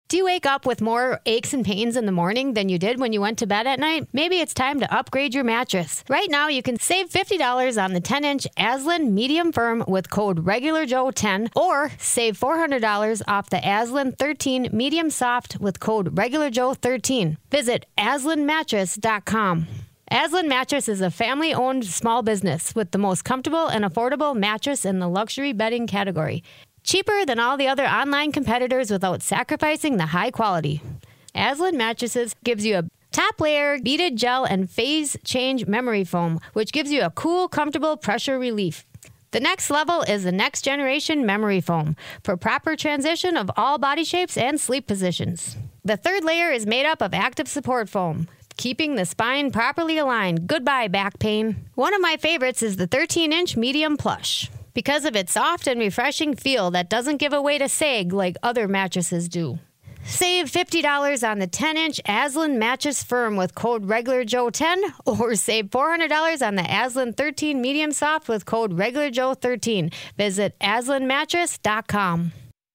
Do you wake up with more aches and pains in the morning than you did when you went to bed at night? Maybe it's time to upgrade your mattress. Right now, you can save $50 on the 10-inch Aslan Medium Firm with code REGULARJOE10 or save $400 off the Aslan 13 Medium Soft with code REGULARJOE13. Visit aslanmattress.com. Aslan Mattress is a family-owned small business with the most comfortable and affordable mattress in the luxury bedding category. Cheaper than all the other online competitors without sacrificing the high quality. Aslan Mattresses gives you a top layer, beaded gel, and phase change memory foam, which gives you a cool, comfortable pressure relief. The next level is the next generation memory foam for proper transition of all body shapes and sleep positions. The third layer is made up of active support foam, keeping the spine properly aligned. Goodbye, back pain. One of my favorites is the 13-inch medium plush, because of its soft and refreshing feel that doesn't give away to sag like other mattresses do. Save $50 on the 10-inch Aslan Mattress Firm with code REGULARJOE10 or save $400 on the Aslan 13 Medium Soft with code REGULARJOE13. Visit aslanmattress.com.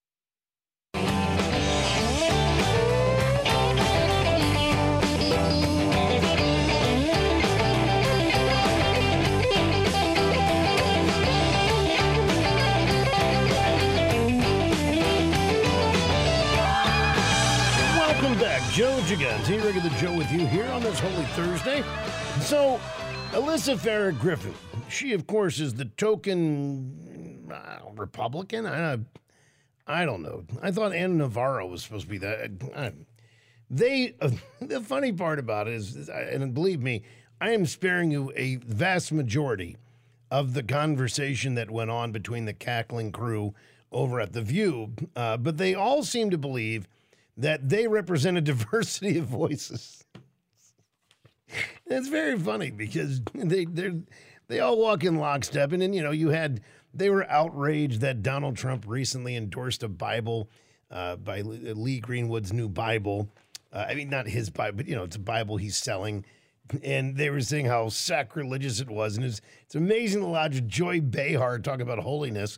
Joe Gigante, regular Joe with you here on this Holy Thursday. So, Alyssa Farah Griffin, she, of course, is the token Republican. I don't know. I thought Ana Navarro was supposed to be that. The funny part about it is, and believe me, I am sparing you a vast majority of the conversation that went on between the cackling crew over at The View, but they all seem to believe that they represent a diversity of voices. It's very funny because they all walk in lockstep. And then, they were outraged that Donald Trump recently endorsed a Bible by Lee Greenwood's new Bible. Not his Bible, but, it's a Bible he's selling. And they were saying how sacrilegious it was. And it's amazing to watch Joy Behar talk about holiness.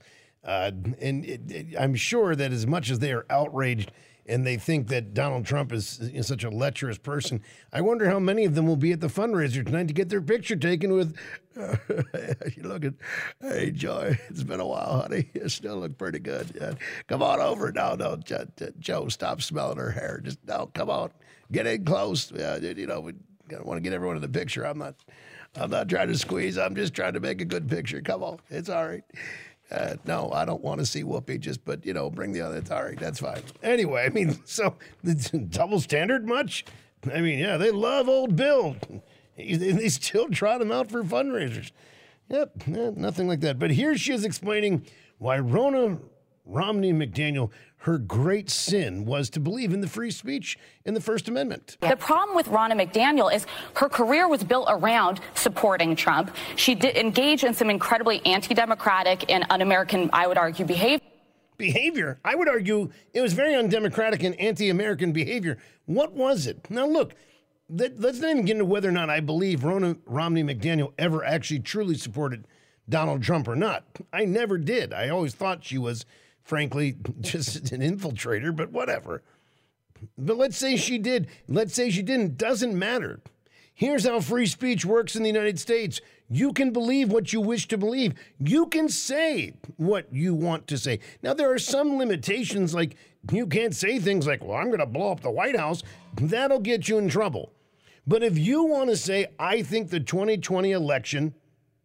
I'm sure that as much as they are outraged and they think that Donald Trump is such a lecherous person, I wonder how many of them will be at the fundraiser tonight to get their picture taken with, you look at, hey, Joy, it's been a while, honey. You still look pretty good. Yeah. Come on over. No, Joe, stop smelling her hair. Just, no, come on. Get in close. We want to get everyone in the picture. I'm not trying to squeeze. I'm just trying to make a good picture. Come on. It's all right. No, I don't want to see Whoopi, but bring the other. It's all right. That's fine. Anyway, so double standard much? Yeah, they love old Bill. They still trot him out for fundraisers. Yep, nothing like that. But here she is explaining why Ronna Romney McDaniel, her great sin was to believe in the free speech in the First Amendment. The problem with Ronna McDaniel is her career was built around supporting Trump. She did engage in some incredibly anti-democratic and un-American, I would argue, behavior. I would argue it was very undemocratic and anti-American behavior. What was it? Now, look, let's not even get into whether or not I believe Ronna Romney McDaniel ever actually truly supported Donald Trump or not. I never did. I always thought she was, frankly, just an infiltrator, but whatever. But let's say she did. Let's say she didn't. Doesn't matter. Here's how free speech works in the United States. You can believe what you wish to believe. You can say what you want to say. Now, there are some limitations, like you can't say things like, well, I'm going to blow up the White House. That'll get you in trouble. But if you want to say, I think the 2020 election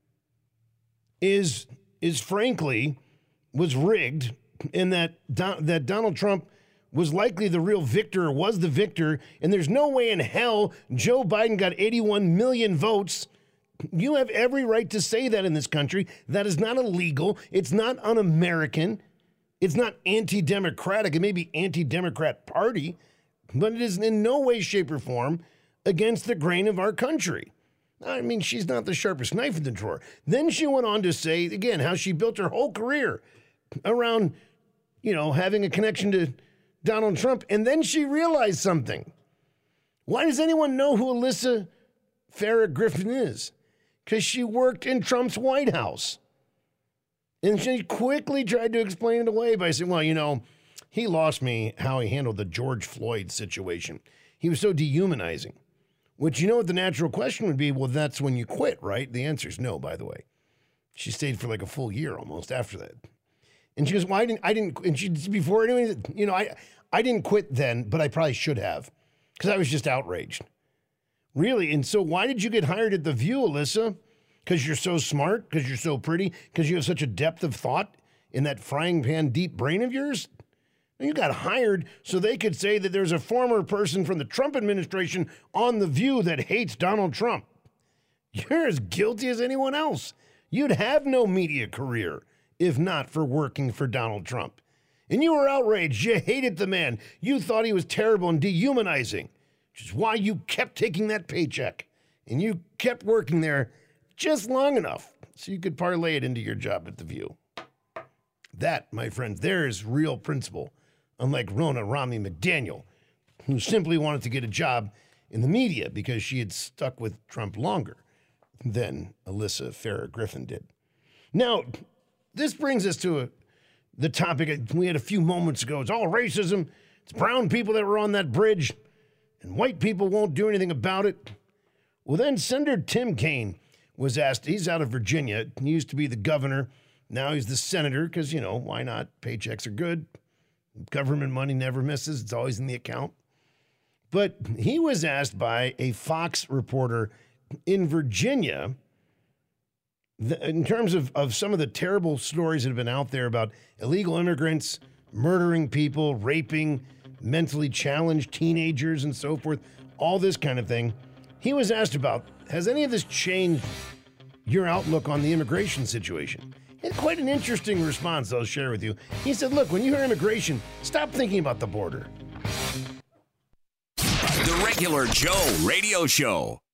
is frankly, was rigged, and that Donald Trump was likely the real victor or was the victor, and there's no way in hell Joe Biden got 81 million votes. You have every right to say that in this country. That is not illegal. It's not un-American. It's not anti-democratic. It may be anti-Democrat party, but it is in no way, shape, or form against the grain of our country. She's not the sharpest knife in the drawer. Then she went on to say, again, how she built her whole career around, having a connection to Donald Trump. And then she realized something. Why does anyone know who Alyssa Farah Griffin is? Because she worked in Trump's White House. And she quickly tried to explain it away by saying, well, he lost me how he handled the George Floyd situation. He was so dehumanizing, which, you know what the natural question would be? Well, that's when you quit, right? The answer is no, by the way. She stayed for like a full year almost after that. And she goes, well, I didn't, and she, before anyway, you know, I didn't quit then, but I probably should have, because I was just outraged. Really? And so why did you get hired at The View, Alyssa? Because you're so smart? Because you're so pretty? Because you have such a depth of thought in that frying pan deep brain of yours? You got hired so they could say that there's a former person from the Trump administration on The View that hates Donald Trump. You're as guilty as anyone else. You'd have no media career if not for working for Donald Trump. And you were outraged. You hated the man. You thought he was terrible and dehumanizing, which is why you kept taking that paycheck. And you kept working there just long enough so you could parlay it into your job at The View. That, my friends, there is real principle. Unlike Ronna Romney McDaniel, who simply wanted to get a job in the media because she had stuck with Trump longer than Alyssa Farah Griffin did. Now, this brings us to the topic we had a few moments ago. It's all racism. It's brown people that were on that bridge, and white people won't do anything about it. Well, then Senator Tim Kaine was asked. He's out of Virginia. He used to be the governor. Now he's the senator because, you know, why not? Paychecks are good. Government money never misses. It's always in the account. But he was asked by a Fox reporter in Virginia, in terms of some of the terrible stories that have been out there about illegal immigrants murdering people, raping mentally challenged teenagers and so forth, all this kind of thing. He was asked about, has any of this changed your outlook on the immigration situation? He had quite an interesting response I'll share with you. He said, look, when you hear immigration, stop thinking about the border. The Regular Joe Radio Show.